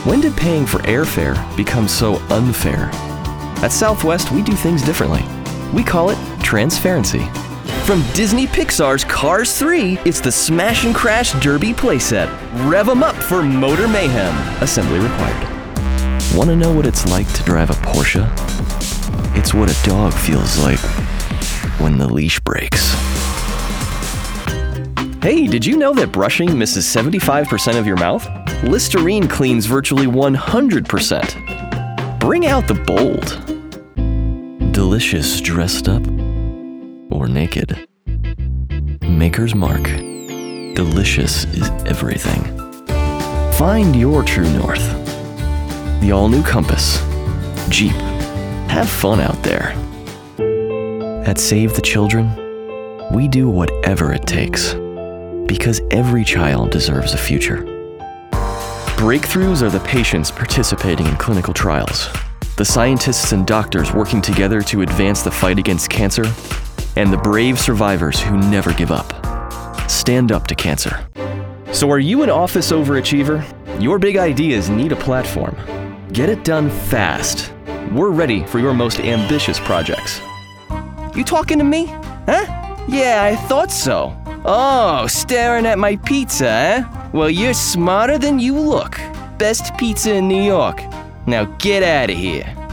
When did paying for airfare become so unfair? At Southwest, we do things differently. We call it transparency. From Disney Pixar's Cars 3, it's the Smash and Crash Derby playset. Rev 'em up for motor mayhem. Assembly required. Want to know what it's like to drive a Porsche? It's what a dog feels like when the leash breaks. Hey, did you know that brushing misses 75% of your mouth? Listerine cleans virtually 100%. Bring out the bold. Delicious dressed up or naked. Maker's Mark. Delicious is everything. Find your true north. The all-new Compass. Jeep. Have fun out there. At Save the Children, we do whatever it takes. Because every child deserves a future. Breakthroughs are the patients participating in clinical trials, the scientists and doctors working together to advance the fight against cancer, and the brave survivors who never give up. Stand up to cancer. So are you an office overachiever? Your big ideas need a platform. Get it done fast. We're ready for your most ambitious projects. You talking to me? Huh? Yeah, I thought so. Oh, staring at my pizza, eh? Well, you're smarter than you look. Best pizza in New York. Now get out of here.